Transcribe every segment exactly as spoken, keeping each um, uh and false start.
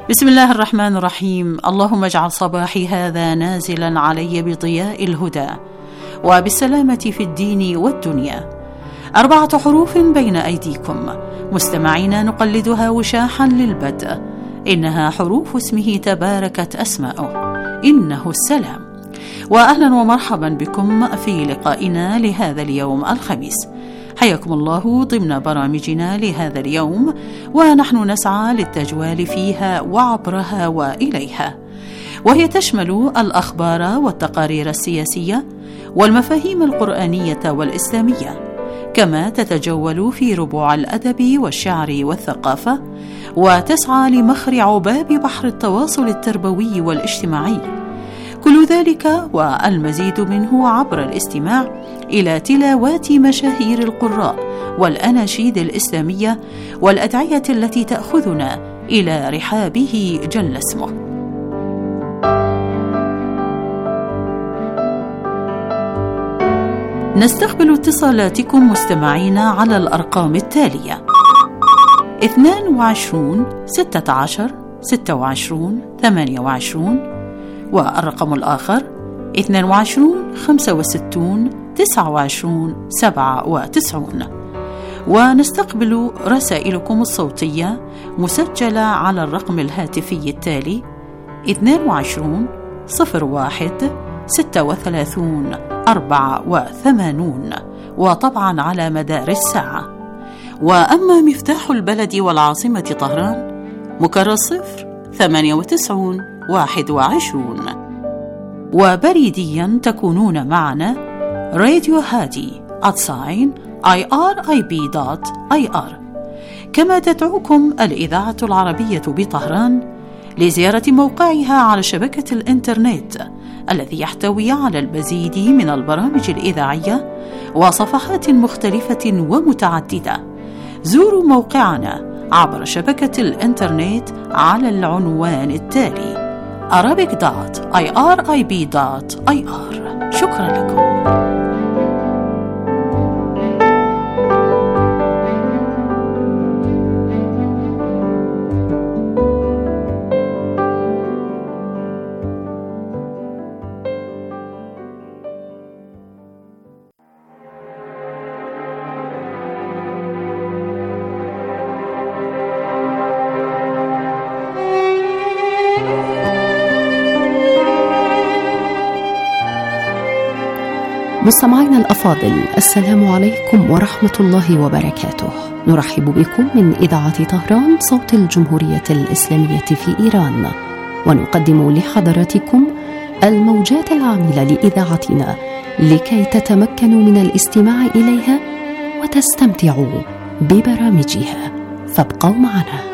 بسم الله الرحمن الرحيم. اللهم اجعل صباحي هذا نازلا علي بضياء الهدى وبالسلامة في الدين والدنيا. أربعة حروف بين أيديكم مستمعين نقلدها وشاحا للبدء، إنها حروف اسمه تباركت أسماؤه، إنه السلام. وأهلا ومرحبا بكم في لقائنا لهذا اليوم الخميس. حياكم الله ضمن برامجنا لهذا اليوم، ونحن نسعى للتجوال فيها وعبرها وإليها، وهي تشمل الأخبار والتقارير السياسية والمفاهيم القرآنية والإسلامية، كما تتجول في ربوع الأدب والشعر والثقافة، وتسعى لمخرع باب بحر التواصل التربوي والاجتماعي. كل ذلك والمزيد منه عبر الاستماع إلى تلاوات مشاهير القراء والأناشيد الإسلامية والأدعية التي تأخذنا إلى رحابه جل اسمه. نستقبل اتصالاتكم مستمعينا على الأرقام التالية: اثنان وعشرون ستة عشر ستة وعشرون ثمانية وعشرون، والرقم الآخر اثنان وعشرون خمسة وستون تسعة وعشرون سبعة وتسعون. ونستقبل رسائلكم الصوتية مسجلة على الرقم الهاتفي التالي اثنان وعشرون صفر واحد ستة وثلاثون أربعة وثمانون، وطبعا على مدار الساعة. وأما مفتاح البلد والعاصمة طهران مكرر صفر ثمانية وتسعون واحد وعشرون. وبريديا تكونون معنا راديو هادي @اي ار اي بي دوت اي ار. كما تدعوكم الإذاعة العربية بطهران لزيارة موقعها على شبكة الإنترنت الذي يحتوي على المزيد من البرامج الإذاعية وصفحات مختلفة ومتعددة. زوروا موقعنا عبر شبكة الإنترنت على العنوان التالي arabic dot irib dot i r. شكرا لكم. مستمعينا الأفاضل، السلام عليكم ورحمة الله وبركاته. نرحب بكم من إذاعة طهران صوت الجمهورية الإسلامية في إيران، ونقدم لحضراتكم الموجات العاملة لإذاعتنا لكي تتمكنوا من الاستماع إليها وتستمتعوا ببرامجها، فابقوا معنا.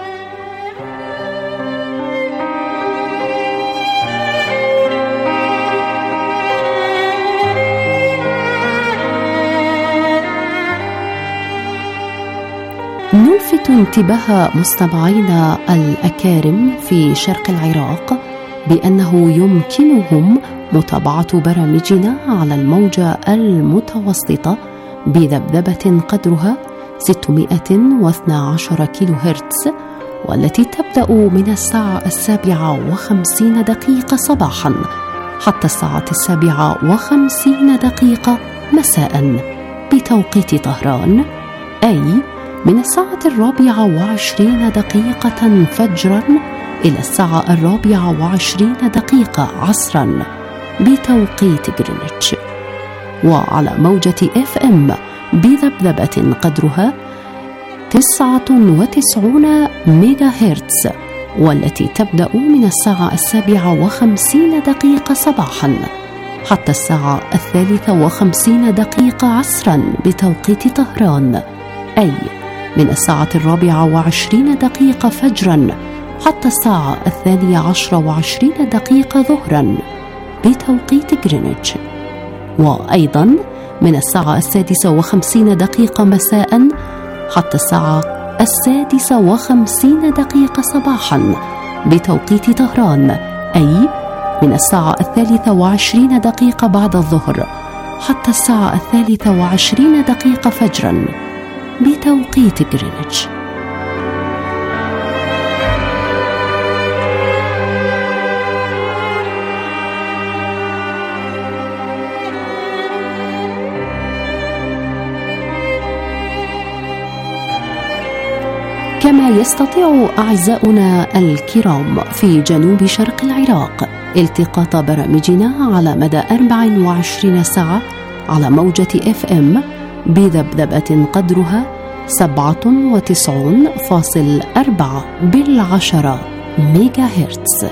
نلفت انتباه مستمعينا الأكارم في شرق العراق بأنه يمكنهم متابعة برامجنا على الموجة المتوسطة بذبذبة قدرها ستمائة واثني عشر كيلو هرتز، والتي تبدأ من الساعة السابعة وخمسين دقيقة صباحا حتى الساعة السابعة وخمسين دقيقة مساء بتوقيت طهران، أي من الساعة الرابعة وعشرين دقيقة فجرا إلى الساعة الرابعة وعشرين دقيقة عصرا بتوقيت غرينتش. وعلى موجة اف ام بذبذبة قدرها تسعة وتسعين ميجا هرتز، والتي تبدأ من الساعة السابعة وخمسين دقيقة صباحا حتى الساعة الثالثة وخمسين دقيقة عصرا بتوقيت طهران، أي من الساعة الرابعة وعشرين دقيقة فجرا حتى الساعة الثانية عشر وعشرين دقيقة ظهرا بتوقيت غرينتش. وأيضا من الساعة السادسة وخمسين دقيقة مساء حتى الساعة السادسة وخمسين دقيقة صباحا بتوقيت طهران، أي من الساعة الثالثة وعشرين دقيقة بعد الظهر حتى الساعة الثالثة وعشرين دقيقة فجرا بتوقيت غرينتش. كما يستطيع أعزاؤنا الكرام في جنوب شرق العراق التقاط برامجنا على مدى أربع وعشرين ساعة على موجة اف ام بذبذبة قدرها سبعة وتسعون فاصل أربعة بالعشرة ميجا هرتز.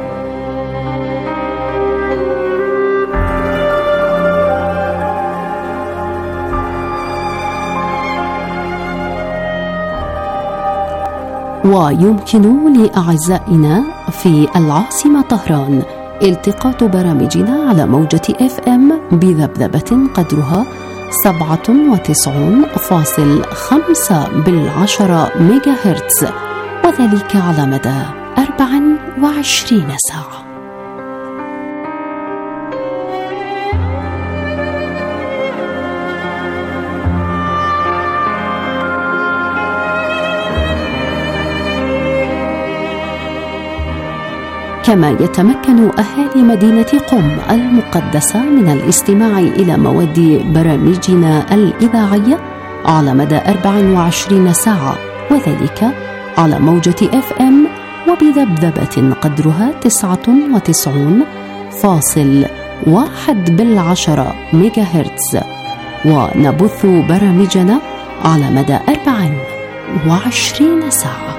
ويمكن لأعزائنا في العاصمة طهران التقاط برامجنا على موجة اف ام بذبذبة قدرها سبعة وتسعون فاصل خمسة بالعشرة ميجا هرتز، وذلك على مدى أربع وعشرين ساعة. كما يتمكن أهالي مدينة قم المقدسة من الاستماع إلى مواد برامجنا الإذاعية على مدى أربع وعشرين ساعة، وذلك على موجة اف ام وبذبذبة قدرها تسعة وتسعون فاصل واحد بالعشرة ميجا هرتز، ونبث برامجنا على مدى أربع وعشرين ساعة.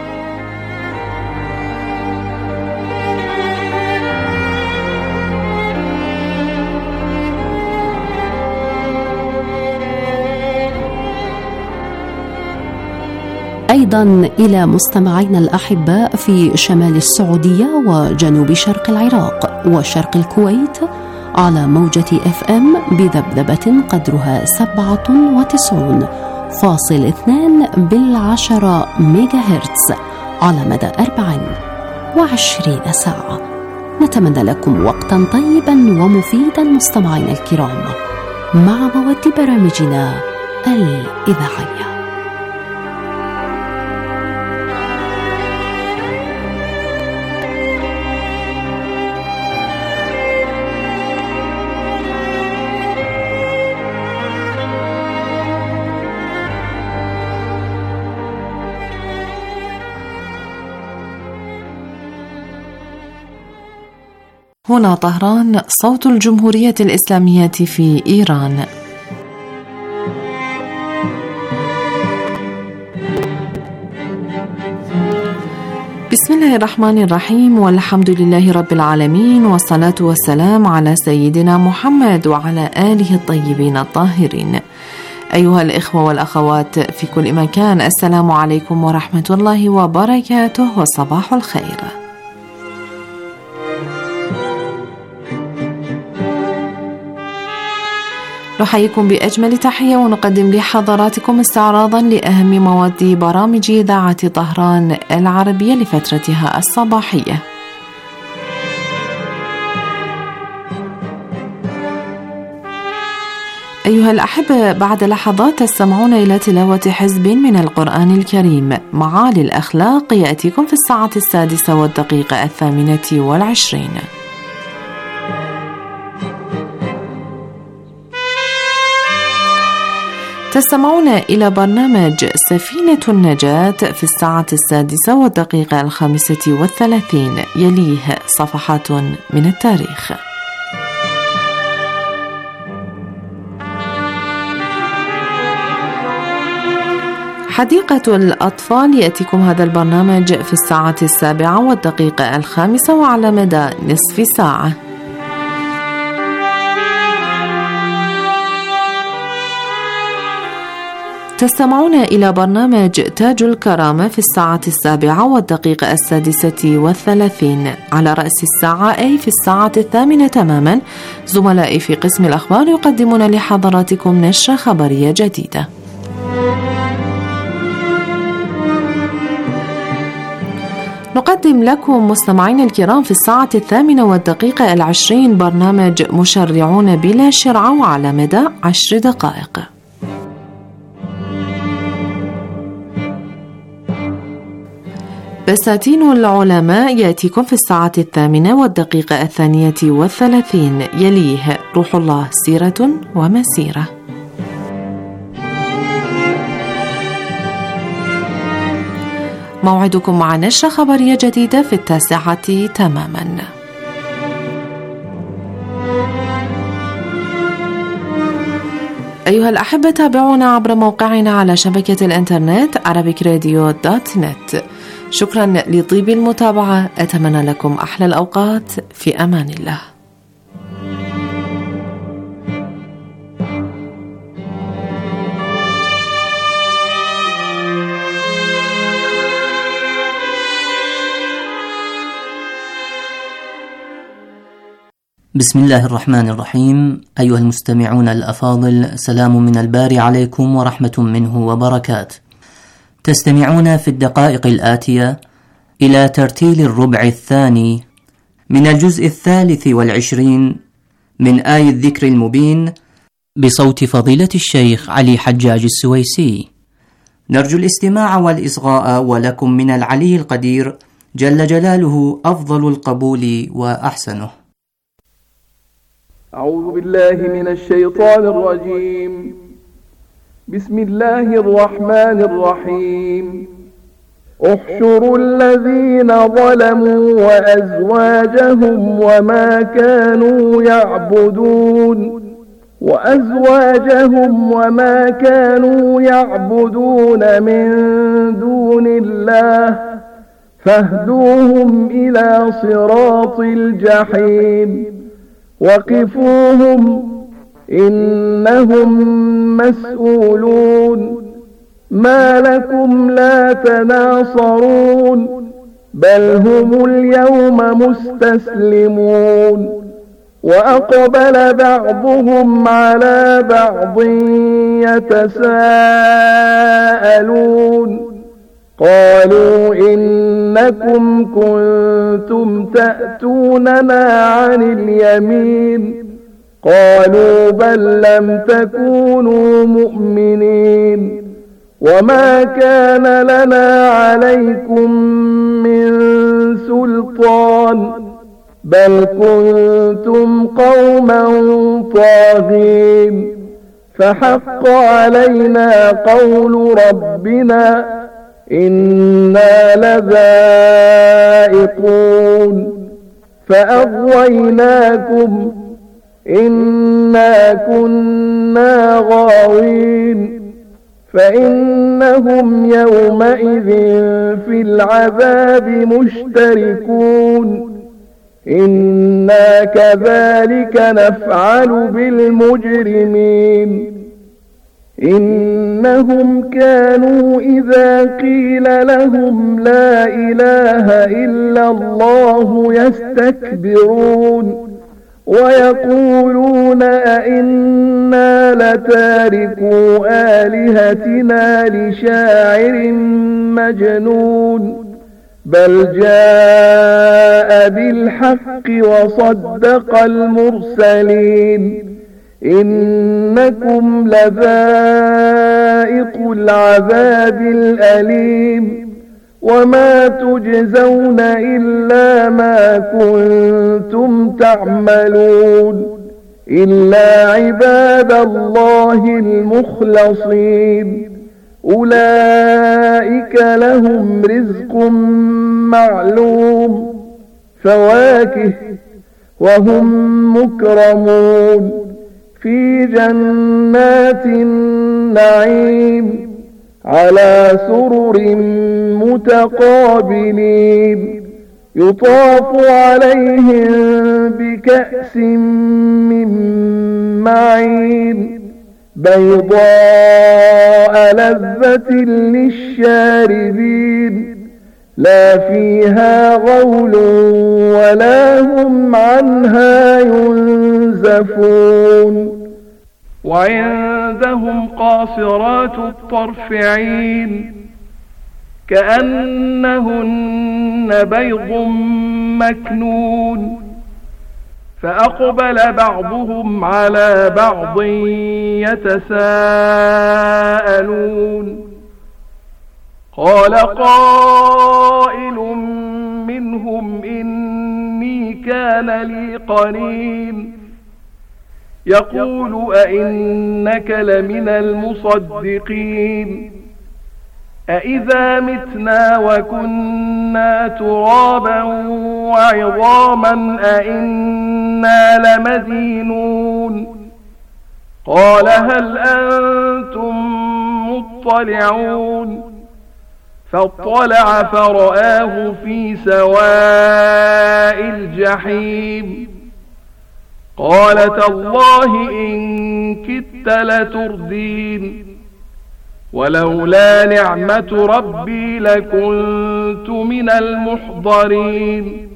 أيضا إلى مستمعينا الأحباء في شمال السعودية وجنوب شرق العراق وشرق الكويت على موجة اف ام بذبذبة قدرها سبعة وتسعون فاصل اثنان بالعشرة ميجا هرتز على مدى أربع وعشرين ساعة. نتمنى لكم وقتا طيبا ومفيدا مستمعينا الكرام مع مواد برامجنا الإذاعية. هنا طهران، صوت الجمهورية الإسلامية في إيران. بسم الله الرحمن الرحيم، والحمد لله رب العالمين، والصلاة والسلام على سيدنا محمد وعلى آله الطيبين الطاهرين. أيها الإخوة والأخوات في كل مكان، السلام عليكم ورحمة الله وبركاته، وصباح الخير. نحييكم بأجمل تحية ونقدم لحضراتكم استعراضا لأهم مواد برامج إذاعة طهران العربية لفترتها الصباحية. أيها الأحبة، بعد لحظات تستمعون إلى تلاوة حزب من القرآن الكريم. معالي الأخلاق يأتيكم في الساعة السادسة والدقيقة الثامنة والعشرين. تستمعون إلى برنامج سفينة النجاة في الساعة السادسة والدقيقة الخامسة والثلاثين، يليه صفحات من التاريخ. حديقة الأطفال يأتيكم هذا البرنامج في الساعة السابعة والدقيقة الخامسة وعلى مدى نصف ساعة. تستمعون إلى برنامج تاج الكرامة في الساعة السابعة والدقيقة السادسة والثلاثين. على رأس الساعة أي في الساعة الثامنة تماما، زملائي في قسم الأخبار يقدمون لحضراتكم نشرة خبرية جديدة. نقدم لكم مستمعين الكرام في الساعة الثامنة والدقيقة العشرين برنامج مشرعون بلا شرع وعلى مدى عشر دقائق. بساتين العلماء يأتيكم في الساعة الثامنة والدقيقة الثانية والثلاثين، يليه روح الله سيرة ومسيرة. موعدكم مع نشرة خبرية جديدة في التاسعة تماما. أيها الأحبة، تابعونا عبر موقعنا على شبكة الإنترنت arabic radio dot net. شكرا لطيب المتابعة، أتمنى لكم أحلى الأوقات، في أمان الله. بسم الله الرحمن الرحيم. أيها المستمعون الأفاضل، سلام من الباري عليكم ورحمة منه وبركات. تستمعون في الدقائق الآتية إلى ترتيل الربع الثاني من الجزء الثالث والعشرين من آي الذكر المبين بصوت فضيلة الشيخ علي حجاج السويسي. نرجو الاستماع والإصغاء، ولكم من العلي القدير جل جلاله أفضل القبول وأحسنه. أعوذ بالله من الشيطان الرجيم. بسم الله الرحمن الرحيم. احشروا الذين ظلموا وأزواجهم وما كانوا يعبدون وأزواجهم وما كانوا يعبدون من دون الله فاهدوهم إلى صراط الجحيم وقفوهم إنهم مسؤولون. ما لكم لا تناصرون بل هم اليوم مستسلمون. وأقبل بعضهم على بعض يتساءلون قالوا إنكم كنتم تأتوننا عن اليمين قالوا بل لم تكونوا مؤمنين وما كان لنا عليكم من سلطان بل كنتم قوما طاغين فحق علينا قول ربنا إنا لذائقون فأغويناكم إنا كنا غاوين فإنهم يومئذ في العذاب مشتركون إنا كذلك نفعل بالمجرمين إنهم كانوا إذا قيل لهم لا إله إلا الله يستكبرون ويقولون أئنا لتاركو آلهتنا لشاعر مجنون بل جاء بالحق وصدق المرسلين إنكم لذائق العذاب الأليم وما تجزون إلا ما كنتم تعملون إلا عباد الله المخلصين أولئك لهم رزق معلوم فواكه وهم مكرمون في جنات النعيم على سرر متقابلين يطاف عليهم بكأس من معين بيضاء لذة للشاربين لا فيها غول ولا هم عنها ينزفون وعندهم قاصرات الطرف عين كأنهن بيض مكنون فأقبل بعضهم على بعض يتساءلون قال قائل منهم إني كان لي قرين يقول أئنك لمن المصدقين أإذا متنا وكنا ترابا وعظاما أإنا لمدينون قال هل أنتم مطلعون فاطلع فرآه في سواء الجحيم قال تالله إن كدت لتردين ولولا نعمة ربي لكنت من المحضرين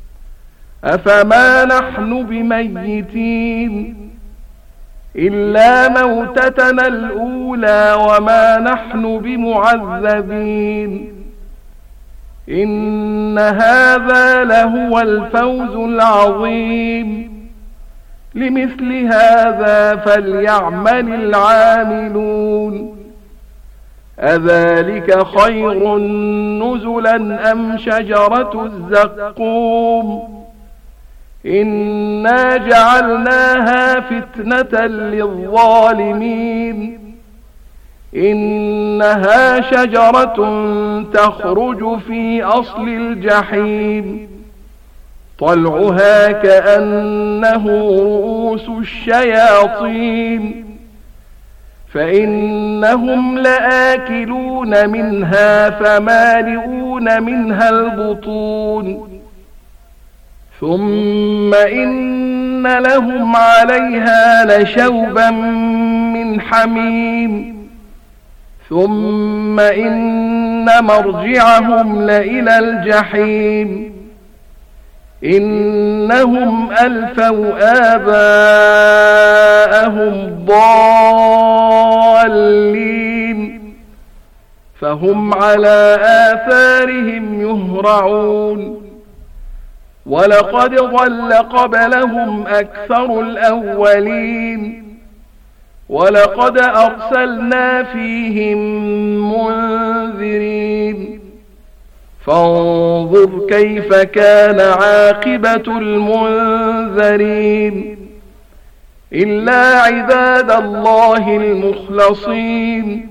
أفما نحن بميتين إلا موتتنا الأولى وما نحن بمعذبين إن هذا لهو الفوز العظيم لمثل هذا فليعمل العاملون أذلك خير نزلا أم شجرة الزقوم إنا جعلناها فتنة للظالمين إنها شجرة تخرج في أصل الجحيم طلعها كأنه رؤوس الشياطين فإنهم لآكلون منها فمالئون منها البطون ثم إن لهم عليها لشوبا من حميم ثم إن مرجعهم لإلى الجحيم إنهم ألفوا آباءهم ضالين فهم على آثارهم يهرعون ولقد ضل قبلهم أكثر الأولين ولقد أرسلنا فيهم منذرين فانظر كيف كان عاقبة المنذرين إلا عباد الله المخلصين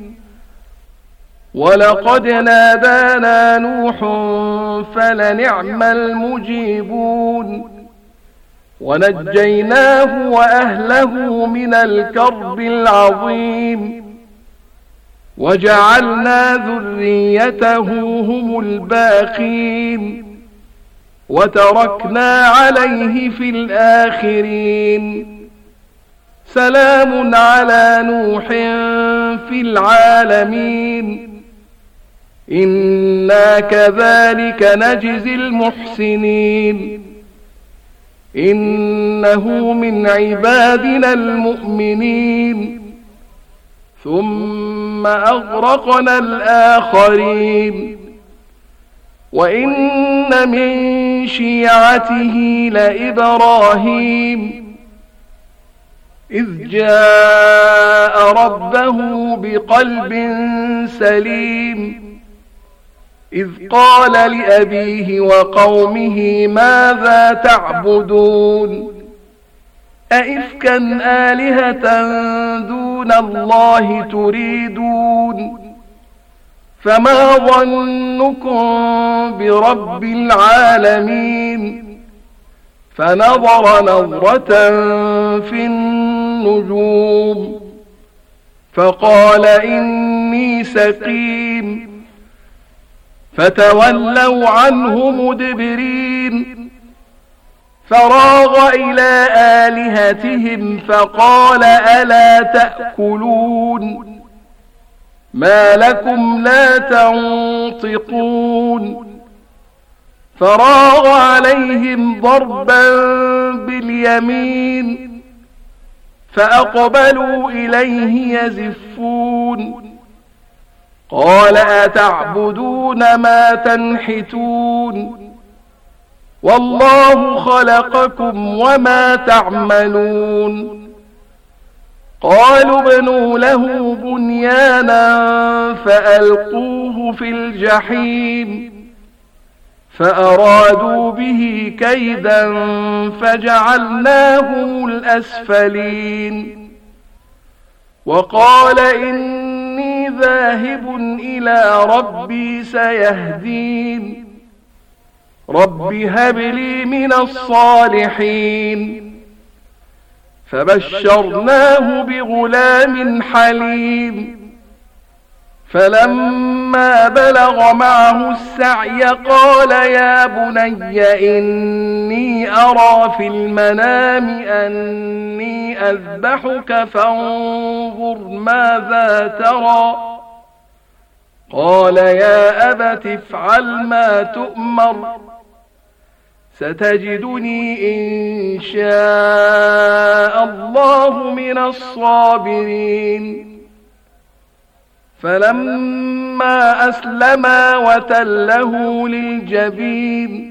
ولقد نادانا نوح فلنعم المجيبون ونجيناه وأهله من الكرب العظيم وجعلنا ذريته هم الباقين وتركنا عليه في الآخرين سلام على نوح في العالمين إنا كذلك نجزي المحسنين إنه من عبادنا المؤمنين ثم أغرقنا الآخرين وإن من شيعته لإبراهيم إذ جاء ربه بقلب سليم إذ قال لأبيه وقومه ماذا تعبدون أئفكا آلهة دون الله تريدون فما ظنكم برب العالمين فنظر نظرة في النجوم فقال إني سقيم فتولوا عنه مدبرين فراغ إلى آلهتهم فقال ألا تأكلون ما لكم لا تنطقون فراغ عليهم ضربا باليمين فأقبلوا إليه يزفون قال أتعبدون ما تنحتون والله خلقكم وما تعملون قالوا ابنوا له بنيانا فألقوه في الجحيم فأرادوا به كيدا فجعلناهم الأسفلين وقال إني ذاهب إلى ربي سيهدين رب هب لي من الصالحين فبشرناه بغلام حليم فلما بلغ معه السعي قال يا بني إني أرى في المنام أني أذبحك فانظر ماذا ترى قال يا أبت افعل ما تؤمر ستجدني إن شاء الله من الصابرين فلما أسلما وتله للجبين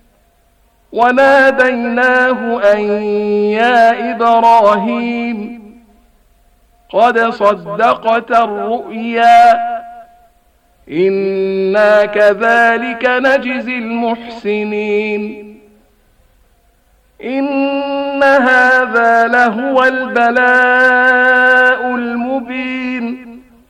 وناديناه أن يا إبراهيم قد صدقت الرؤيا إنا كذلك نجزي المحسنين إن هذا لهو البلاء المبين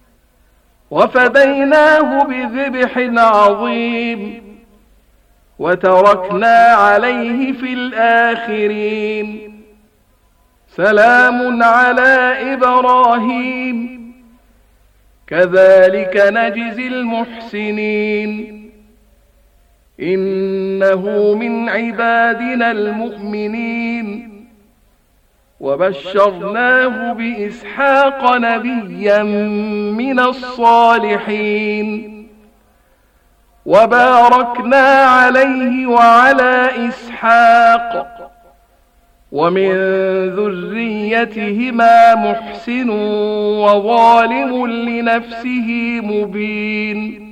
وفديناه بذبح عظيم وتركنا عليه في الآخرين سلام على إبراهيم كذلك نجزي المحسنين إنه من عبادنا المؤمنين وبشرناه بإسحاق نبيا من الصالحين وباركنا عليه وعلى إسحاق ومن ذريتهما محسن وظالم لنفسه مبين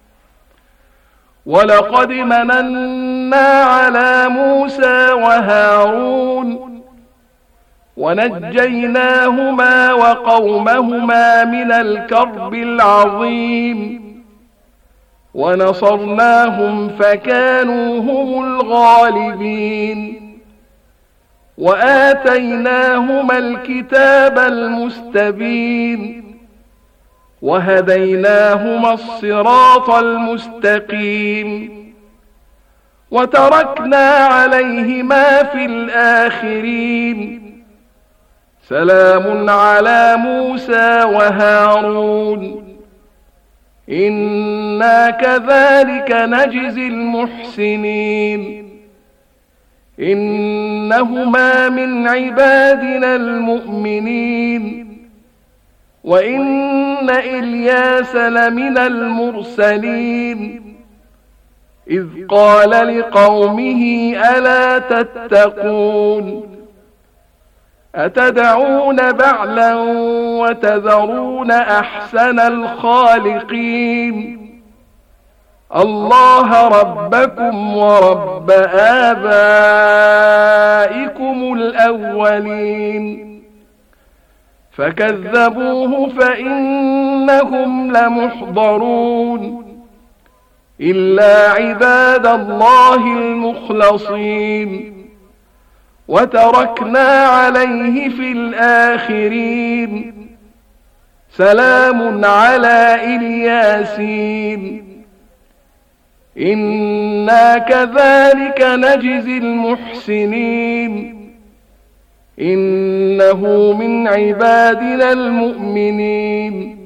ولقد مننا على موسى وهارون ونجيناهما وقومهما من الكرب العظيم ونصرناهم فكانوا هم الغالبين وآتيناهما الكتاب المستبين وهديناهما الصراط المستقيم وتركنا عليهما في الآخرين سلام على موسى وهارون إنا كذلك نجزي المحسنين إنهما من عبادنا المؤمنين وإن إلياس لمن المرسلين إذ قال لقومه ألا تتقون أتدعون بعلا وتذرون أحسن الخالقين الله ربكم ورب آبائكم الأولين فكذبوه فإنهم لمحضرون إلا عباد الله المخلصين وتركنا عليه في الآخرين سلام على إلياسين إنا كذلك نجزي المحسنين إنه من عبادنا المؤمنين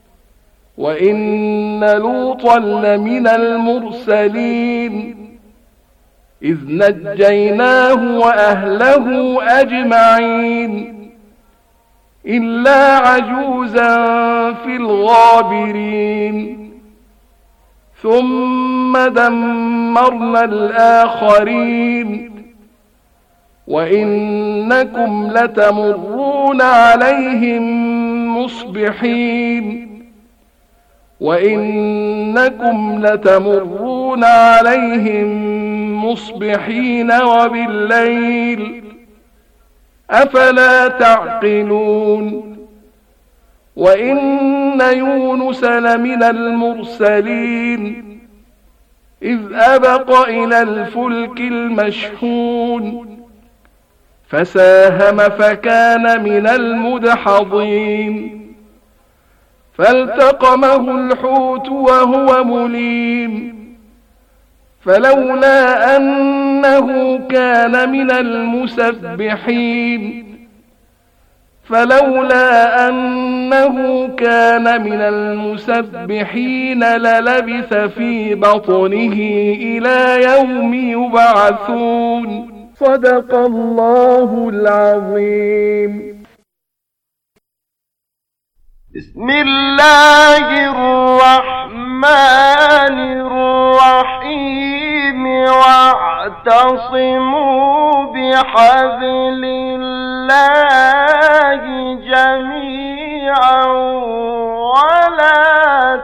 وإن لوطا لمن المرسلين إذ نجيناه وأهله أجمعين إلا عجوزا في الغابرين ثم دمرنا الآخرين وإنكم لتمرون عليهم مصبحين وإنكم لتمرون عليهم مصبحين وبالليل أفلا تعقلون وإن يونس لمن المرسلين إذ أبق إلى الفلك المشحون فساهم فكان من المدحضين فالتقمه الحوت وهو مليم فلولا أنه كان من المسبحين فلولا أنه كان من المسبحين للبث في بطنه إلى يوم يبعثون. صدق الله العظيم. بسم الله الرحمن الرحيم. واعتصموا بحبل الله جميعا ولا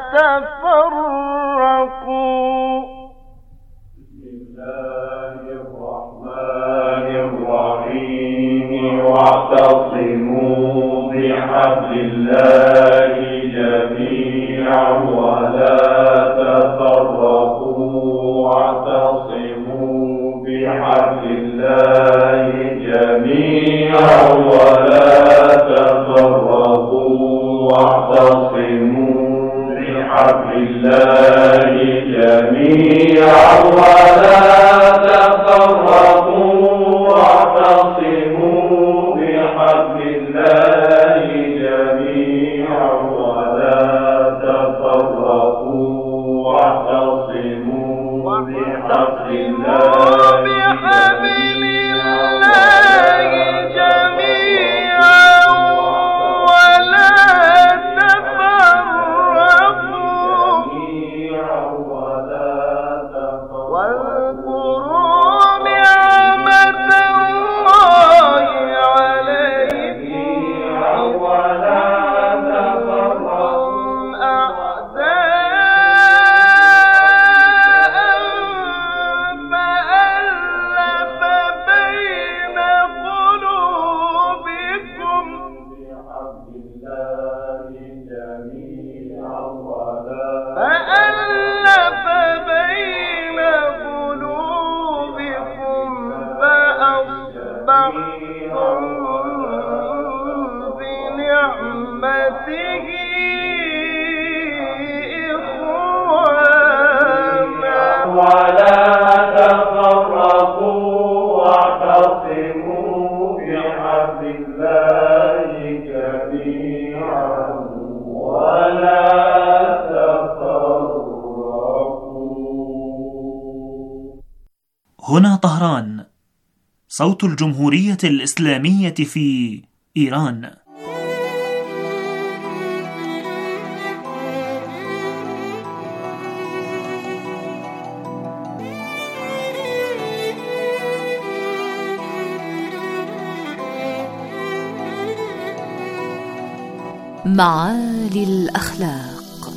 تفرقوا. بسم الله الرحمن الرحيم. واعتصموا بحبل الله جميعا ولا تفرقوا. واعتصموا بحبل الله جميعا ولا تفرقوا. واعتصموا بحبل الله جميعا ولا تفرقوا. واعتصموا بحبل الله جميعا ولا تفرقوا. واعتصموا بحبل الله بحبل الله جميعا ولا تفرقوا. واذكروا نعمة الله عليكم ولا تفرقوا. أعداء فألف بين قلوبكم. فألف بين قلوبكم فأصبحتم بنعمته إخوانا. ولا تفرقوا. واعتصموا بحبل الله جميعا ولا تفرقوا. هنا طهران، صوت الجمهورية الإسلامية في إيران. معالي الأخلاق.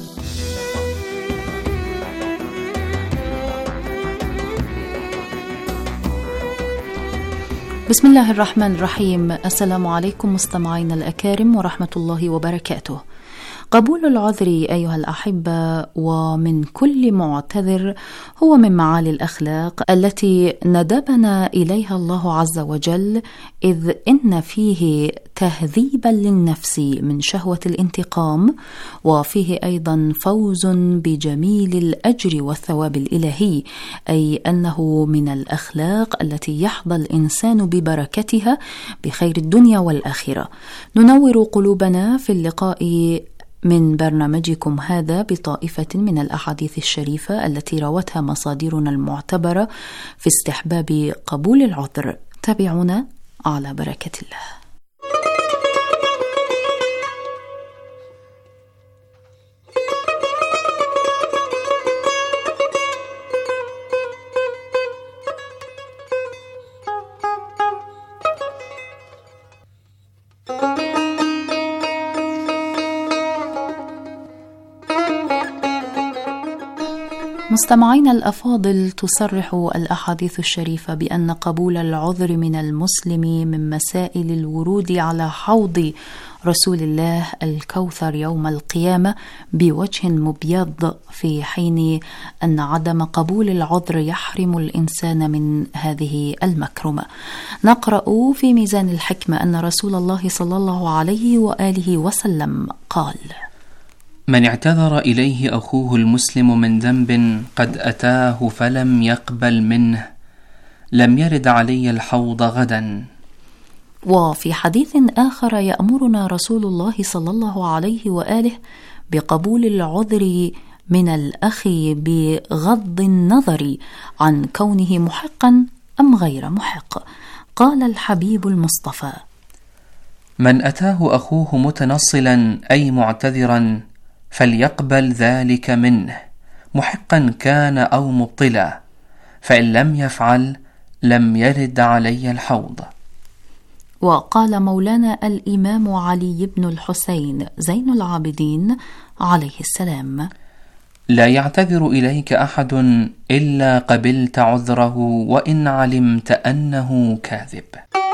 بسم الله الرحمن الرحيم. السلام عليكم مستمعينا الأكارم ورحمة الله وبركاته. قبول العذر أيها الأحبة ومن كل معتذر هو من معالي الأخلاق التي ندبنا إليها الله عز وجل، إذ إن فيه تهذيبا للنفس من شهوة الانتقام، وفيه أيضا فوز بجميل الأجر والثواب الإلهي، أي أنه من الأخلاق التي يحظى الإنسان ببركتها بخير الدنيا والآخرة. ننور قلوبنا في اللقاء من برنامجكم هذا بطائفة من الأحاديث الشريفة التي روتها مصادرنا المعتبرة في استحباب قبول العذر. تابعونا على بركة الله. مستمعين الأفاضل، تصرح الأحاديث الشريفة بأن قبول العذر من المسلم من مسائل الورود على حوض رسول الله الكوثر يوم القيامة بوجه مبيض، في حين أن عدم قبول العذر يحرم الإنسان من هذه المكرمة. نقرأ في ميزان الحكمة أن رسول الله صلى الله عليه وآله وسلم قال: من اعتذر إليه أخوه المسلم من ذنب قد أتاه فلم يقبل منه لم يرد علي الحوض غدا. وفي حديث آخر يأمرنا رسول الله صلى الله عليه وآله بقبول العذر من الأخ بغض النظر عن كونه محقا أم غير محق. قال الحبيب المصطفى: من أتاه أخوه متنصلا أي معتذرا فليقبل ذلك منه محقا كان أو مبطلا، فإن لم يفعل لم يرد علي الحوض. وقال مولانا الإمام علي بن الحسين زين العابدين عليه السلام: لا يعتذر إليك أحد إلا قبلت عذره وإن علمت أنه كاذب.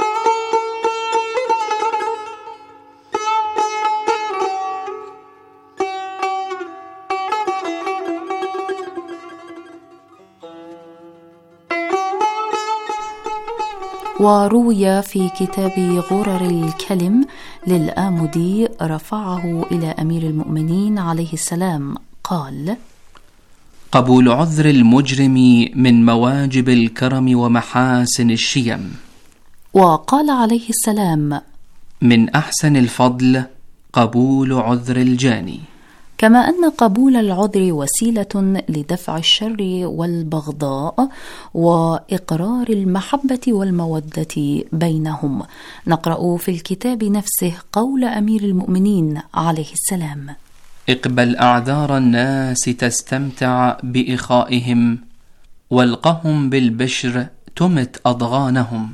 وروي في كتاب غرر الكلم للآمدي رفعه إلى أمير المؤمنين عليه السلام قال: قبول عذر المجرم من مواجب الكرم ومحاسن الشيم. وقال عليه السلام: من أحسن الفضل قبول عذر الجاني. كما أن قبول العذر وسيلة لدفع الشر والبغضاء وإقرار المحبة والمودة بينهم. نقرأ في الكتاب نفسه قول أمير المؤمنين عليه السلام: اقبل أعذار الناس تستمتع بإخائهم والقهم بالبشر تمت أضغانهم.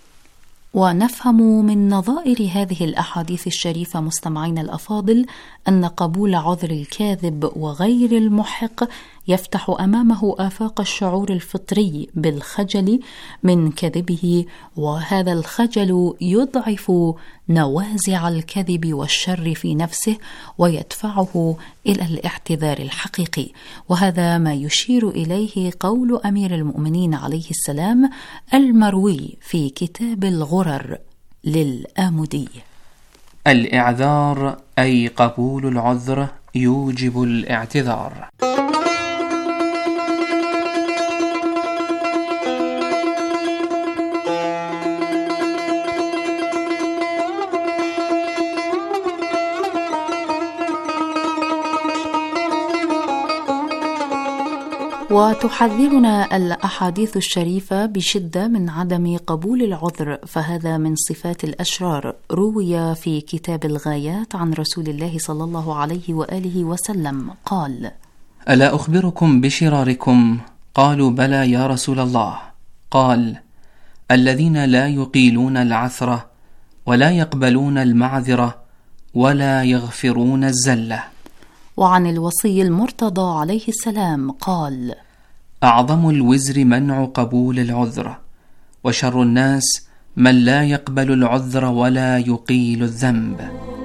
ونفهم من نظائر هذه الأحاديث الشريفة مستمعين الأفاضل أن قبول عذر الكاذب وغير المحق يفتح أمامه آفاق الشعور الفطري بالخجل من كذبه، وهذا الخجل يضعف نوازع الكذب والشر في نفسه ويدفعه إلى الاعتذار الحقيقي. وهذا ما يشير إليه قول أمير المؤمنين عليه السلام المروي في كتاب الغرر للآمدي: الإعذار أي قبول العذر يوجب الاعتذار. وتحذرنا الأحاديث الشريفة بشدة من عدم قبول العذر، فهذا من صفات الأشرار. روي في كتاب الغايات عن رسول الله صلى الله عليه وآله وسلم قال: ألا أخبركم بشراركم؟ قالوا بلى يا رسول الله. قال: الذين لا يقيلون العثرة ولا يقبلون المعذرة ولا يغفرون الزلة. وعن الوصي المرتضى عليه السلام قال: أعظم الوزر منع قبول العذر، وشر الناس من لا يقبل العذر ولا يقيل الذنب.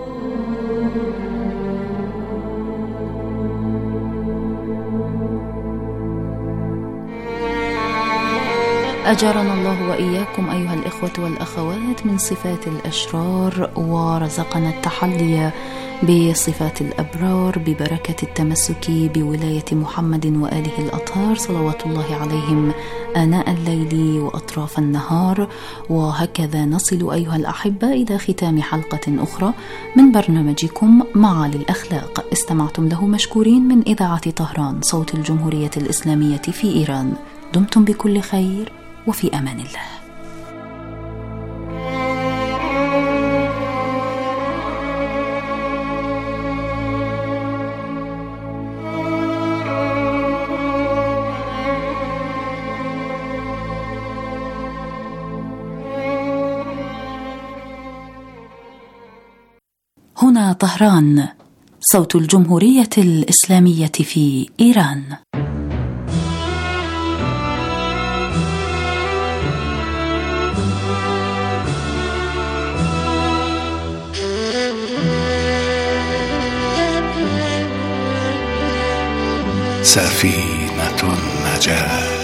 أجرنا الله وإياكم أيها الإخوة والأخوات من صفات الأشرار، ورزقنا التحلي بصفات الأبرار ببركة التمسك بولاية محمد وآله الأطهار صلوات الله عليهم آناء الليل وأطراف النهار. وهكذا نصل أيها الأحبة إلى ختام حلقة أخرى من برنامجكم معالي الأخلاق، استمعتم له مشكورين من إذاعة طهران صوت الجمهورية الإسلامية في إيران. دمتم بكل خير وفي أمان الله. هنا طهران صوت الجمهورية الإسلامية في إيران. سفينة النجاة.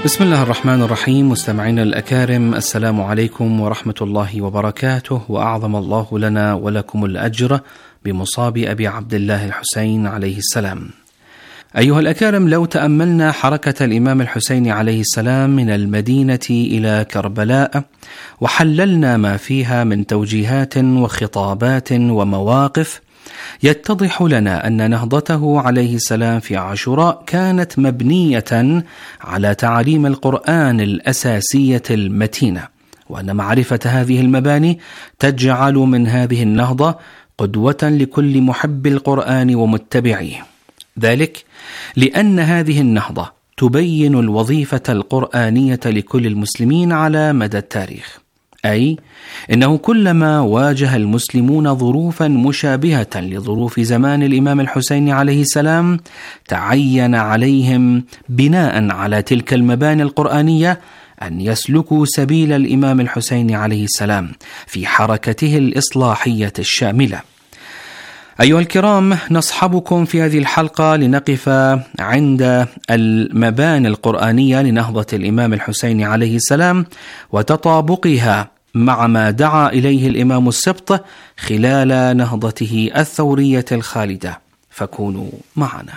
بسم الله الرحمن الرحيم. مستمعينا الأكارم، السلام عليكم ورحمة الله وبركاته، وأعظم الله لنا ولكم الأجر بمصاب أبي عبد الله الحسين عليه السلام. أيها الأكارم، لو تأملنا حركة الإمام الحسين عليه السلام من المدينة إلى كربلاء وحللنا ما فيها من توجيهات وخطابات ومواقف، يتضح لنا أن نهضته عليه السلام في عاشوراء كانت مبنية على تعاليم القرآن الأساسية المتينة، وأن معرفة هذه المباني تجعل من هذه النهضة قدوة لكل محب القرآن ومتبعيه. ذلك لأن هذه النهضة تبين الوظيفة القرآنية لكل المسلمين على مدى التاريخ، أي إنه كلما واجه المسلمون ظروفا مشابهة لظروف زمان الإمام الحسين عليه السلام تعين عليهم بناء على تلك المباني القرآنية أن يسلكوا سبيل الإمام الحسين عليه السلام في حركته الإصلاحية الشاملة. أيها الكرام، نصحبكم في هذه الحلقة لنقف عند المباني القرآنية لنهضة الإمام الحسين عليه السلام وتطابقها مع ما دعا إليه الإمام السبط خلال نهضته الثورية الخالدة، فكونوا معنا.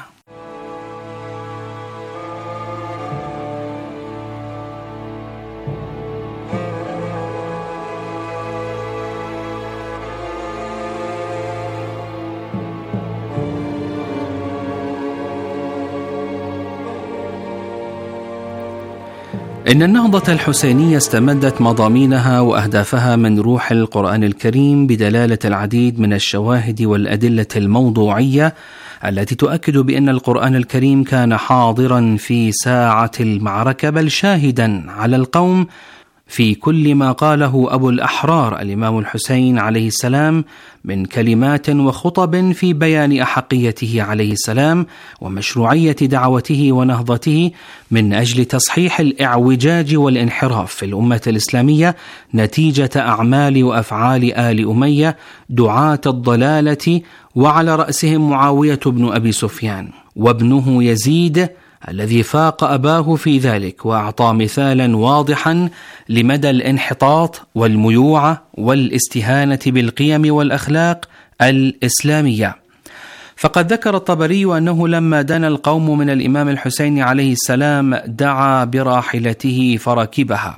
إن النهضة الحسينية استمدت مضامينها وأهدافها من روح القرآن الكريم بدلالة العديد من الشواهد والأدلة الموضوعية التي تؤكد بأن القرآن الكريم كان حاضرا في ساعة المعركة، بل شاهدا على القوم في كل ما قاله أبو الأحرار الإمام الحسين عليه السلام من كلمات وخطب في بيان أحقيته عليه السلام ومشروعية دعوته ونهضته من أجل تصحيح الإعوجاج والانحراف في الأمة الإسلامية نتيجة أعمال وأفعال آل أمية دعاة الضلالة، وعلى رأسهم معاوية بن أبي سفيان وابنه يزيد الذي فاق أباه في ذلك وأعطى مثالا واضحا لمدى الانحطاط والميوعة والاستهانة بالقيم والأخلاق الإسلامية. فقد ذكر الطبري أنه لما دنا القوم من الإمام الحسين عليه السلام دعا براحلته فركبها،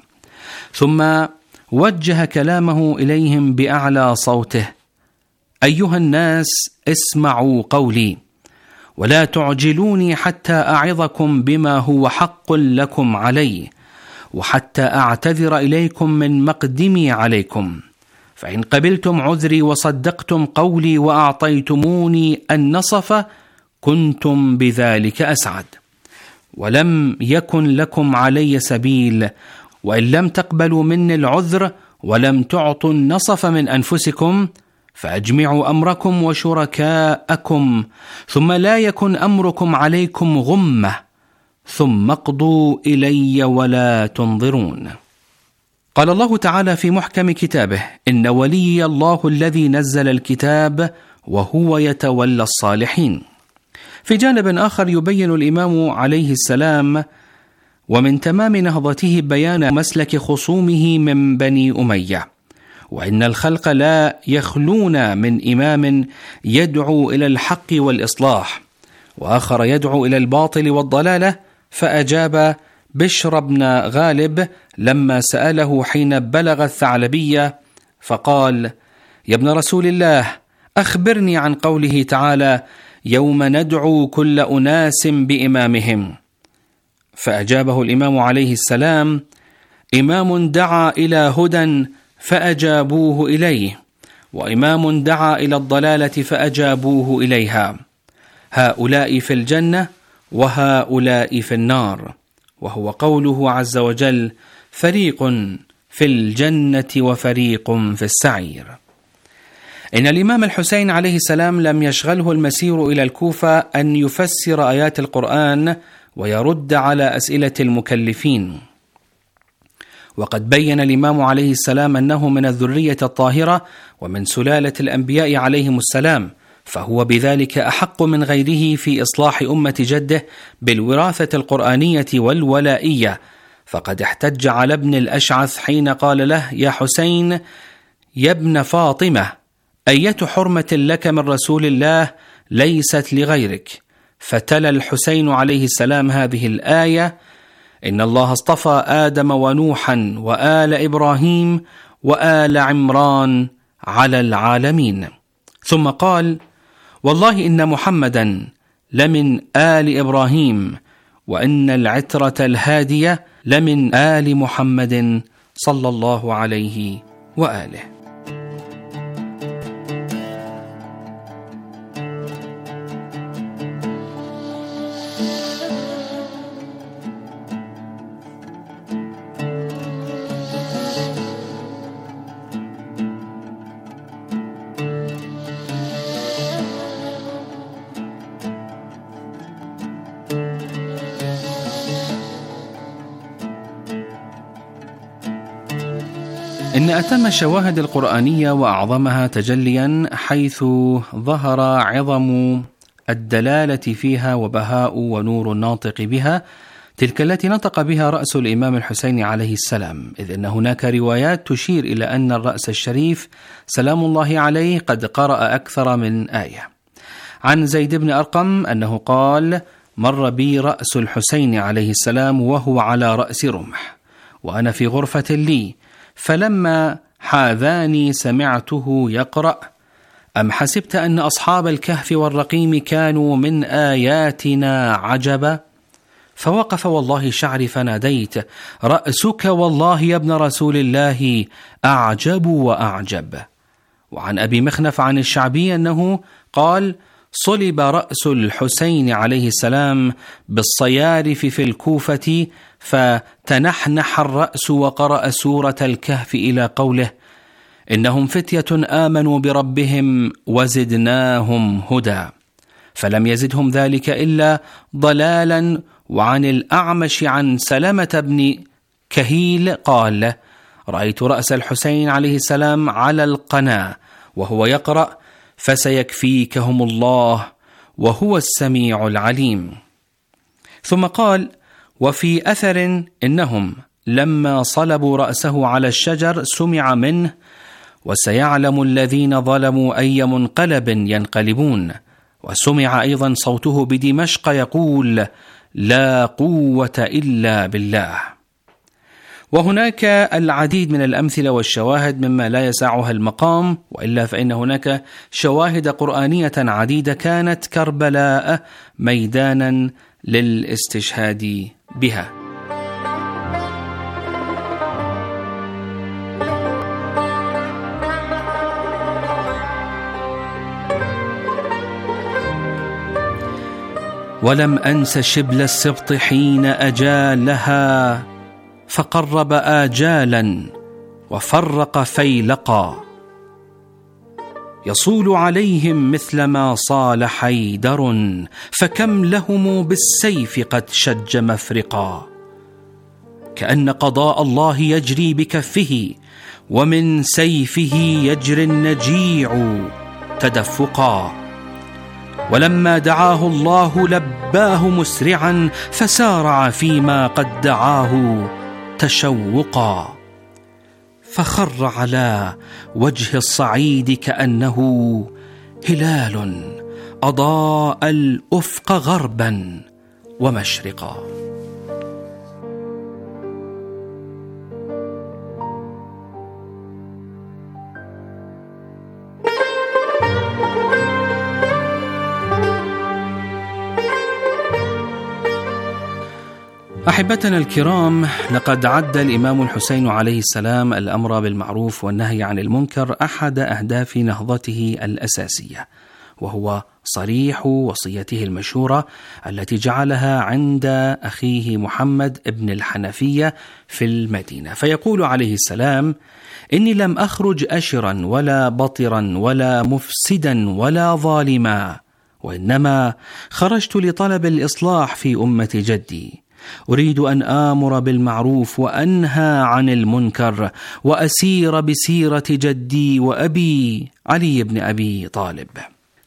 ثم وجه كلامه إليهم بأعلى صوته: أيها الناس، اسمعوا قولي ولا تعجلوني حتى أعظكم بما هو حق لكم علي، وحتى أعتذر إليكم من مقدمي عليكم، فإن قبلتم عذري وصدقتم قولي وأعطيتموني النصف كنتم بذلك أسعد، ولم يكن لكم علي سبيل، وإن لم تقبلوا مني العذر ولم تعطوا النصف من أنفسكم فأجمعوا أمركم وشركاءكم، ثم لا يكن أمركم عليكم غمة، ثم اقضوا إلي ولا تنظرون. قال الله تعالى في محكم كتابه: إن ولي الله الذي نزل الكتاب وهو يتولى الصالحين. في جانب آخر يبين الإمام عليه السلام ومن تمام نهضته بيان مسلك خصومه من بني أمية، وإن الخلق لا يخلون من إمام يدعو إلى الحق والإصلاح وآخر يدعو إلى الباطل والضلالة. فأجاب بشر بن غالب لما سأله حين بلغ الثعلبية فقال: يا ابن رسول الله، أخبرني عن قوله تعالى: يوم ندعو كل أناس بإمامهم. فأجابه الإمام عليه السلام: إمام دعا إلى هدى فأجابوه إليه، وإمام دعا إلى الضلالة فأجابوه إليها، هؤلاء في الجنة وهؤلاء في النار. وهو قوله عز وجل: فريق في الجنة وفريق في السعير. إن الإمام الحسين عليه السلام لم يشغله المسير إلى الكوفة أن يفسر آيات القرآن ويرد على أسئلة المكلفين، وقد بين الإمام عليه السلام أنه من الذرية الطاهرة ومن سلالة الأنبياء عليهم السلام، فهو بذلك أحق من غيره في إصلاح أمة جده بالوراثة القرآنية والولائية، فقد احتج على ابن الأشعث حين قال له: يا حسين يا ابن فاطمة، أية حرمة لك من رسول الله ليست لغيرك؟ فتلا الحسين عليه السلام هذه الآية: إن الله اصطفى آدم ونوحا وآل إبراهيم وآل عمران على العالمين. ثم قال: والله إن محمدا لمن آل إبراهيم، وإن العترة الهادية لمن آل محمد صلى الله عليه وآله. إن أتم الشواهد القرآنية وأعظمها تجليا حيث ظهر عظم الدلالة فيها وبهاء ونور الناطق بها تلك التي نطق بها رأس الإمام الحسين عليه السلام، إذ أن هناك روايات تشير إلى أن الرأس الشريف سلام الله عليه قد قرأ أكثر من آية. عن زيد بن أرقم أنه قال: مر بي رأس الحسين عليه السلام وهو على رأس رمح، وأنا في غرفة لي، فلما حاذاني سمعته يقرأ: أم حسبت أن أصحاب الكهف والرقيم كانوا من آياتنا عجبا؟ فوقف والله شعري فناديت: رأسك والله يا ابن رسول الله أعجب وأعجب. وعن أبي مخنف عن الشعبي أنه قال: صلب رأس الحسين عليه السلام بالصيارف في الكوفة، فتنحنح الرأس وقرأ سورة الكهف إلى قوله: إنهم فتية آمنوا بربهم وزدناهم هدى، فلم يزدهم ذلك إلا ضلالا. وعن الأعمش عن سلمة بن كهيل قال: رأيت رأس الحسين عليه السلام على القناة وهو يقرأ: فسيكفيكهم الله وهو السميع العليم. ثم قال: وفي أثر إنهم لما صلبوا رأسه على الشجر سمع منه: وسيعلم الذين ظلموا أي منقلب ينقلبون. وسمع أيضا صوته بدمشق يقول: لا قوة إلا بالله. وهناك العديد من الأمثلة والشواهد مما لا يسعها المقام، وإلا فإن هناك شواهد قرآنية عديدة كانت كربلاء ميدانا للاستشهاد بها. ولم أنس شبل السبط حين أجالها، فقرب آجالا وفرق فيلقا، يصول عليهم مثل ما صال حيدر، فكم لهم بالسيف قد شج مفرقا. كأن قضاء الله يجري بكفه، ومن سيفه يجري النجيع تدفقا. ولما دعاه الله لباه مسرعا، فسارع فيما قد دعاه تشوقا. فخر على وجه الصعيد كأنه هلال أضاء الأفق غربا ومشرقا. أحبتنا الكرام، لقد عد الإمام الحسين عليه السلام الأمر بالمعروف والنهي عن المنكر أحد أهداف نهضته الأساسية، وهو صريح وصيته المشهورة التي جعلها عند أخيه محمد ابن الحنفية في المدينة، فيقول عليه السلام: إني لم أخرج أشرا ولا بطرا ولا مفسدا ولا ظالما، وإنما خرجت لطلب الإصلاح في أمة جدي، أريد أن آمر بالمعروف وأنهى عن المنكر، وأسير بسيرة جدي وأبي علي بن أبي طالب.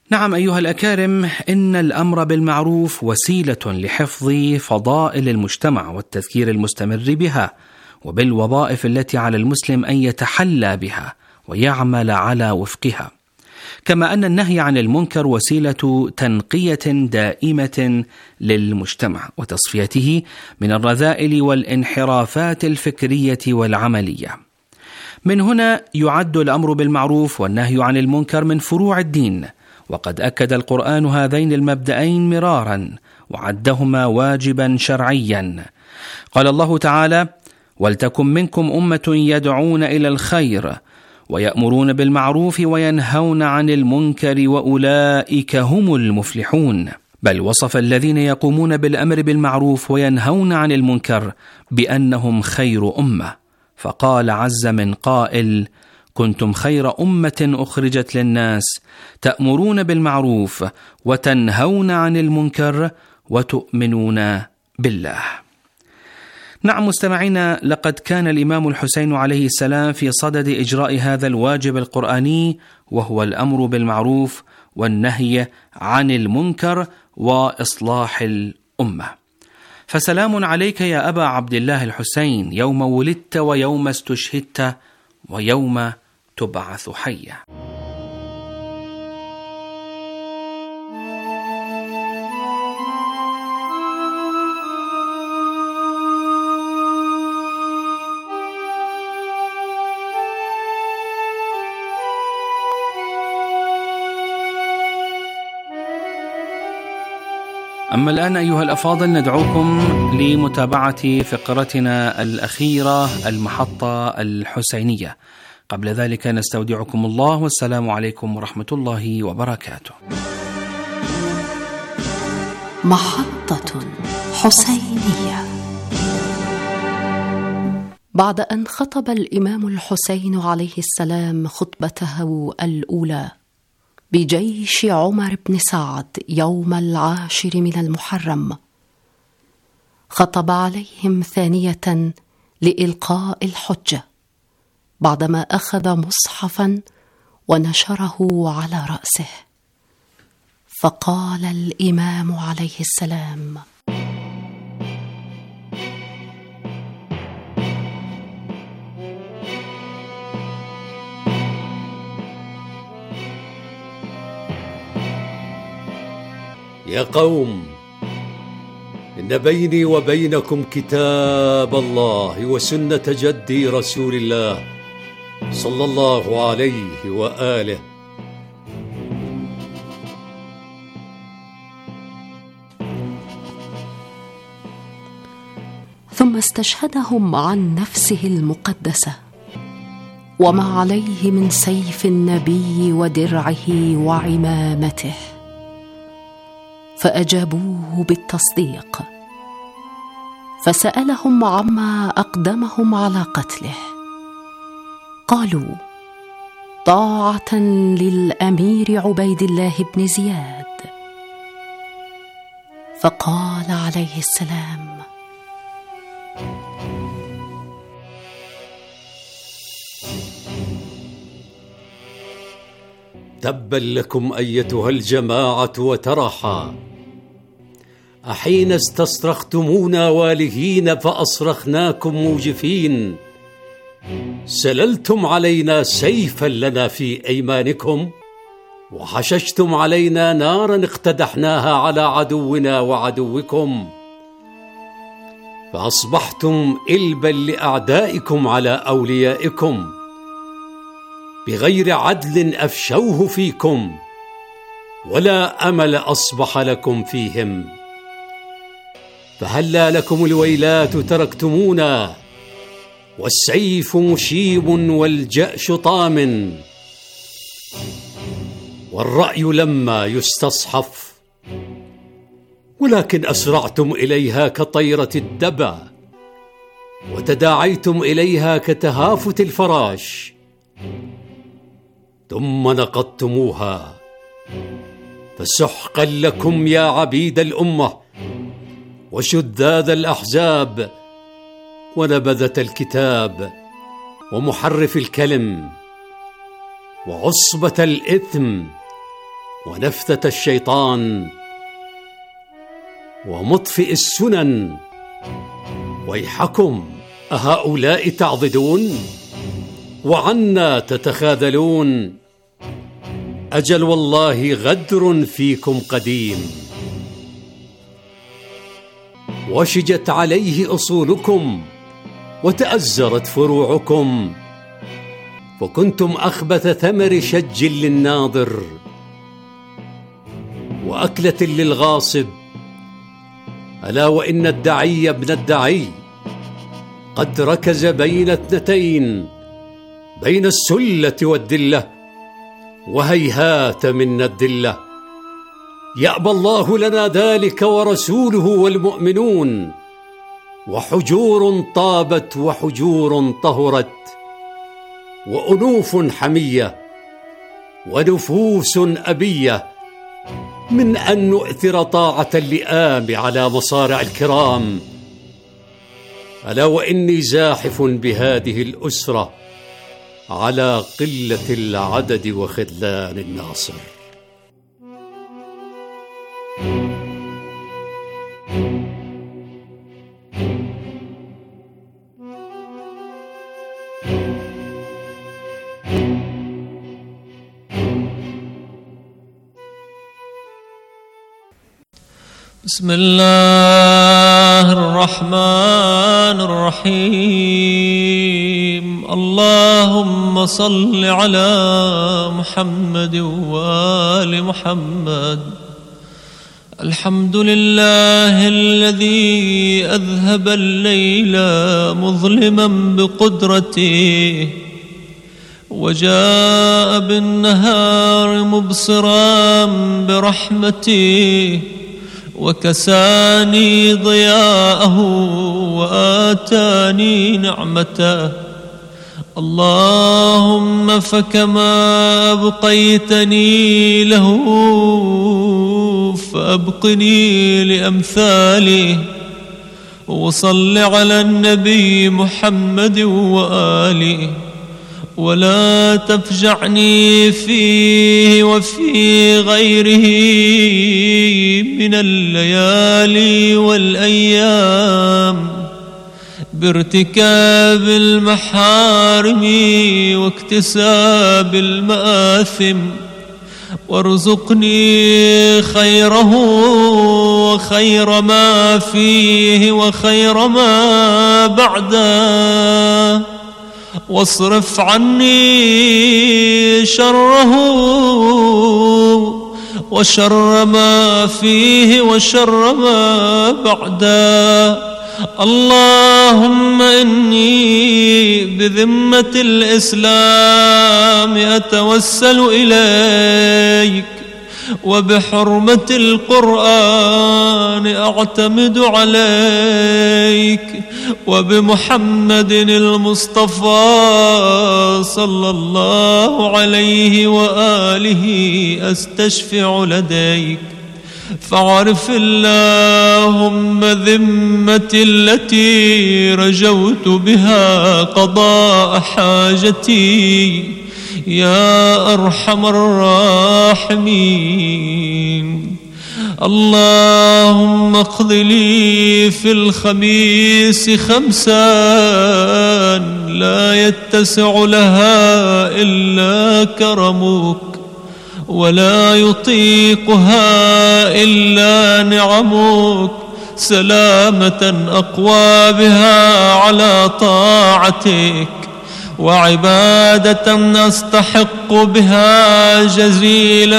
نعم أيها الأكارم، إن الأمر بالمعروف وسيلة لحفظ فضائل المجتمع والتذكير المستمر بها، وبالوظائف التي على المسلم أن يتحلى بها ويعمل على وفقها، كما أن النهي عن المنكر وسيلة تنقية دائمة للمجتمع وتصفيته من الرذائل والانحرافات الفكرية والعملية. من هنا يعد الأمر بالمعروف والنهي عن المنكر من فروع الدين، وقد أكد القرآن هذين المبدأين مرارا وعدهما واجبا شرعيا. قال الله تعالى: ولتكن منكم أمة يدعون إلى الخير ويأمرون بالمعروف وينهون عن المنكر وأولئك هم المفلحون. بل وصف الذين يقومون بالأمر بالمعروف وينهون عن المنكر بأنهم خير أمة، فقال عز من قائل: كنتم خير أمة أخرجت للناس تأمرون بالمعروف وتنهون عن المنكر وتؤمنون بالله. نعم مستمعينا، لقد كان الإمام الحسين عليه السلام في صدد إجراء هذا الواجب القرآني، وهو الأمر بالمعروف والنهي عن المنكر وإصلاح الأمة. فسلام عليك يا أبا عبد الله الحسين، يوم ولدت ويوم استشهدت ويوم تبعث حيا. أما الآن أيها الأفاضل، ندعوكم لمتابعة فقرتنا الأخيرة، المحطة الحسينية. قبل ذلك نستودعكم الله، والسلام عليكم ورحمة الله وبركاته. محطة حسينية. بعد أن خطب الإمام الحسين عليه السلام خطبته الأولى بجيش عمر بن سعد يوم العاشر من المحرم، خطب عليهم ثانية لإلقاء الحجة بعدما أخذ مصحفا ونشره على رأسه، فقال الإمام عليه السلام: يا قوم، إن بيني وبينكم كتاب الله وسنة جدي رسول الله صلى الله عليه وآله. ثم استشهدهم عن نفسه المقدسة وما عليه من سيف النبي ودرعه وعمامته، فأجابوه بالتصديق، فسألهم عما أقدمهم على قتله، قالوا: طاعة للأمير عبيد الله بن زياد. فقال عليه السلام: تبا لكم أيتها الجماعة وترحا، أحين استصرختمونا والهين فأصرخناكم موجفين، سللتم علينا سيفا لنا في أيمانكم، وحششتم علينا نارا اقتدحناها على عدونا وعدوكم، فأصبحتم إلبا لأعدائكم على أوليائكم، بغير عدل أفشوه فيكم، ولا أمل أصبح لكم فيهم، فهلا لكم الويلات تركتمونا، والسيف مشيب والجأش طام، والرأي لما يستصحف، ولكن أسرعتم إليها كطيرة الدبا، وتداعيتم إليها كتهافت الفراش، ثم نقضتموها، فسحقا لكم يا عبيد الأمة وشذاذ الأحزاب ونبذة الكتاب ومحرف الكلم وعصبة الإثم ونفثة الشيطان ومطفئ السنن. ويحكم، أهؤلاء تعضدون وعنا تتخاذلون؟ أجل والله غدر فيكم قديم، وشجت عليه أصولكم وتأزرت فروعكم، فكنتم أخبث ثمر شج للناظر وأكلة للغاصب. ألا وإن الدعي ابن الدعي قد ركز بين اثنتين، بين السلة والدلة، وهيهات منا الدلة. يأبى الله لنا ذلك ورسوله والمؤمنون، وحجور طابت وحجور طهرت، وأنوف حمية ونفوس أبية، من أن نؤثر طاعة اللئام على مصارع الكرام. ألا وإني زاحف بهذه الأسرة على قلة العدد وخذلان الناصر. بسم الله الرحمن الرحيم. اللهم صل على محمد وآل محمد. الحمد لله الذي أذهب الليل مظلما بقدرته، وجاء بالنهار مبصرا برحمته، وكساني ضياءه وآتاني نعمته. اللهم فكما أبقيتني له فأبقني لأمثاله. وصل على النبي محمد وآله، ولا تفجعني فيه وفي غيره من الليالي والأيام بارتكاب المحارم واكتساب المآثم، وارزقني خيره وخير ما فيه وخير ما بعده، واصرف عني شره وشر ما فيه وشر ما بعده. اللهم إني بذمة الإسلام أتوسل إليك، وبحرمة القرآن أعتمد عليك، وبمحمد المصطفى صلى الله عليه وآله أستشفع لديك. فاعرف اللهم ذمتي التي رجوت بها قضاء حاجتي يا أرحم الراحمين. اللهم اقض لي في الخميس خمسا لا يتسع لها إلا كرمك، ولا يطيقها إلا نعمك، سلامة أقوى بها على طاعتك، وعبادة أستحق بها جزيل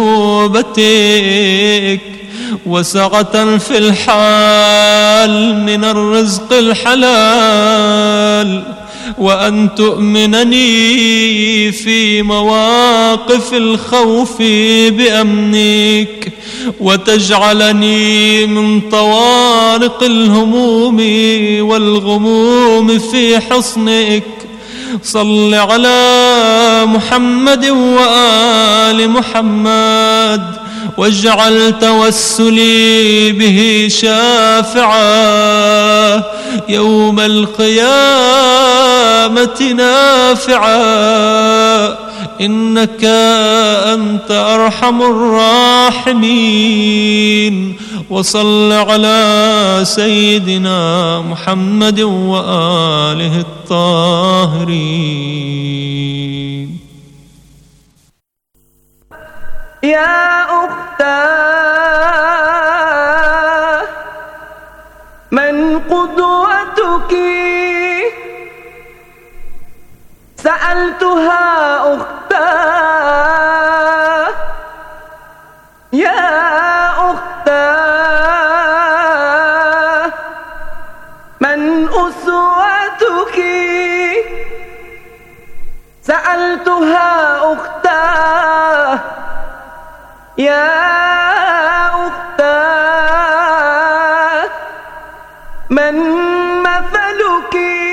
مثوبتك، وسعة في الحال من الرزق الحلال، وأن تؤمنني في مواقف الخوف بأمنك، وتجعلني من طوارق الهموم والغموم في حصنك. صل على محمد وآل محمد، واجعل توسلي به شافعا يوم القيامة نافعا إنك أنت أرحم الراحمين. وصل على سيدنا محمد وآله الطاهرين. يا أختاه من قدوتك؟ سألتها أختاه يا أختاه من أسوتك؟ سألتها أختاه يا أختاه من مثلك؟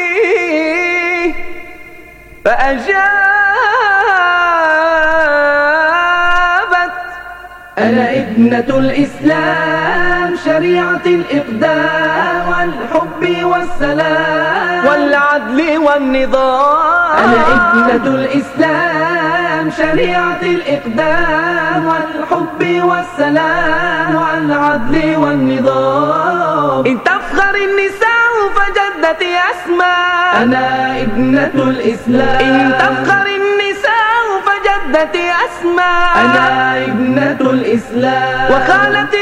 فأجابت أنا ابنة الإسلام، شريعة الإقدام والحب والسلام والعدل والنظام. أنا ابنة الإسلام، شريعة الإقدام والحب والسلام والعدل والنظام. إن تفخر النساء فجدتي أسماء، أنا ابنة الإسلام. إن تفخر النساء فجدتي أسماء، أنا ابنة الإسلام. وخالتي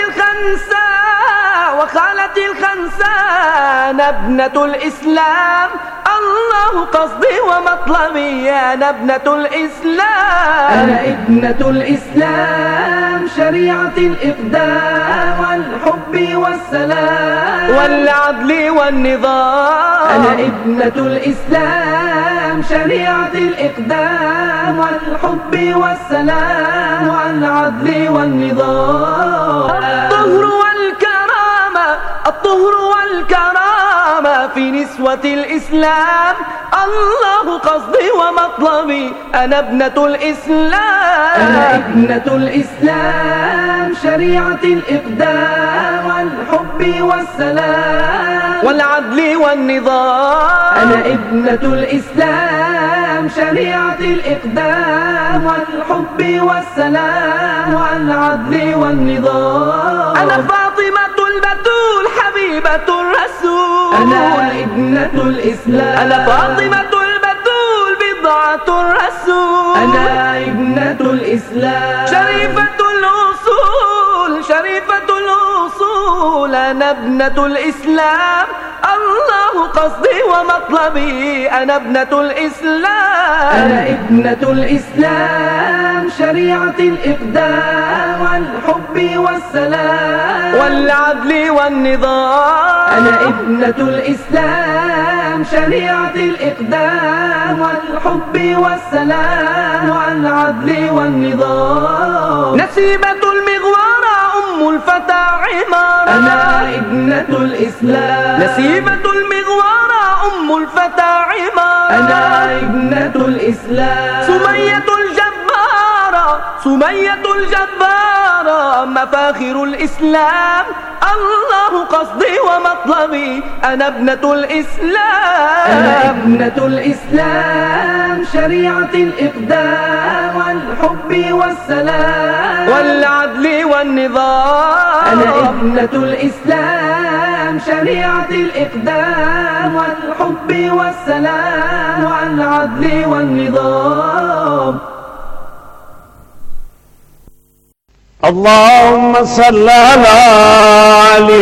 الخنساء وخالتي الخنساء أنا ابنة الإسلام. الله قصدي ومطلبي أنا ابنة الإسلام. أنا ابنة الإسلام، شريعة الإقدام والحب والسلام والعدل والنظام. أنا ابنة الإسلام، شريعة الإقدام والحب والسلام والعدل والنظام. الطهر والكرامة الطهر والكرامة في نسوة الإسلام. الله قصدي ومطلبي أنا ابنة الإسلام. أنا ابنة الإسلام، شريعة الإقدام والحب والسلام والعدل والنظام. أنا ابنة الإسلام، شريعة الإقدام والحب والسلام والعدل والنظام. أنا فاطمة البتول حبيبة الرسول. أنا ابنة الإسلام. أنا فاطمة البتول بضعة الرسول. أنا ابنة الإسلام، شريفة الأصول شريفة الأصول. أنا ابنة الإسلام. الله قصدي ومطلبي أنا ابنة الإسلام. أنا ابنة الإسلام، شريعة الإقدام والحب والسلام والعدل والنظام. أنا ابنة الإسلام، شريعة الإقدام والحب والسلام والعدل والنظام. نسيبة المغوارة أم الفتى عمارة. أنا ابنة الإسلام. نسيبة المغوارة أم الفتى عمارة. أنا ابنة الإسلام. سمية الجبارة سمية الجبارة مفاخر الإسلام. الله قصدي ومطلبي أنا ابنة الإسلام. أنا ابنة الإسلام، شريعة الإقدام والحب والسلام والعدل والنظام. أنا ابنة الإسلام، شريعة الإقدام والحب والسلام والعدل والنظام. اللهم صل على علي